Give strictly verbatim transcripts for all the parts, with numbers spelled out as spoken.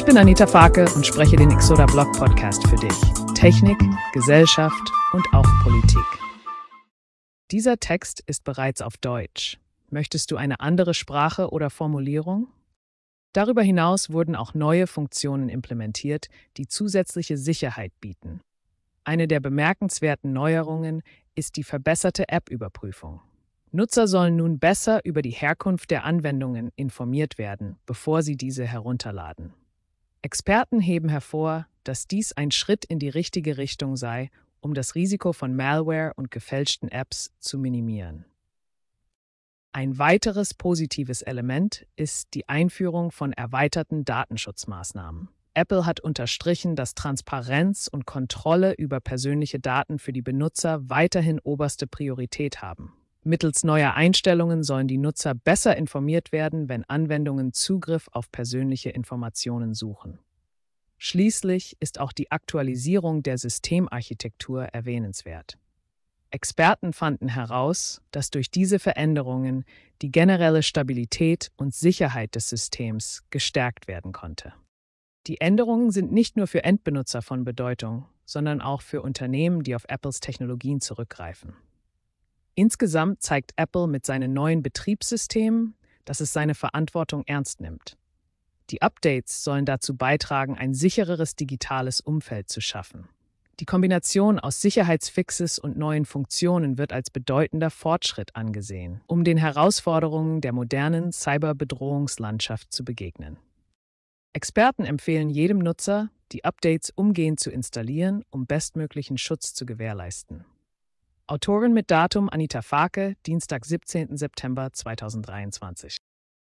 bin Anita Farke und spreche den Exoda Blog Podcast für dich. Technik, Gesellschaft und auch Politik. Dieser Text ist bereits auf Deutsch. Möchtest du eine andere Sprache oder Formulierung? Darüber hinaus wurden auch neue Funktionen implementiert, die zusätzliche Sicherheit bieten. Eine der bemerkenswerten Neuerungen ist die verbesserte App-Überprüfung. Nutzer sollen nun besser über die Herkunft der Anwendungen informiert werden, bevor sie diese herunterladen. Experten heben hervor, dass dies ein Schritt in die richtige Richtung sei, um das Risiko von Malware und gefälschten Apps zu minimieren. Ein weiteres positives Element ist die Einführung von erweiterten Datenschutzmaßnahmen. Apple hat unterstrichen, dass Transparenz und Kontrolle über persönliche Daten für die Benutzer weiterhin oberste Priorität haben. Mittels neuer Einstellungen sollen die Nutzer besser informiert werden, wenn Anwendungen Zugriff auf persönliche Informationen suchen. Schließlich ist auch die Aktualisierung der Systemarchitektur erwähnenswert. Experten fanden heraus, dass durch diese Veränderungen die generelle Stabilität und Sicherheit des Systems gestärkt werden konnte. Die Änderungen sind nicht nur für Endbenutzer von Bedeutung, sondern auch für Unternehmen, die auf Apples Technologien zurückgreifen. Insgesamt zeigt Apple mit seinen neuen Betriebssystemen, dass es seine Verantwortung ernst nimmt. Die Updates sollen dazu beitragen, ein sichereres digitales Umfeld zu schaffen. Die Kombination aus Sicherheitsfixes und neuen Funktionen wird als bedeutender Fortschritt angesehen, um den Herausforderungen der modernen Cyberbedrohungslandschaft zu begegnen. Experten empfehlen jedem Nutzer, die Updates umgehend zu installieren, um bestmöglichen Schutz zu gewährleisten. Autorin mit Datum Anita Farke, Dienstag, siebzehnten September zweitausenddreiundzwanzig.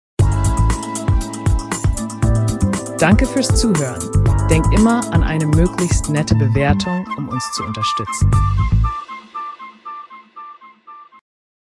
Danke fürs Zuhören. Denk immer an eine möglichst nette Bewertung, um uns zu unterstützen.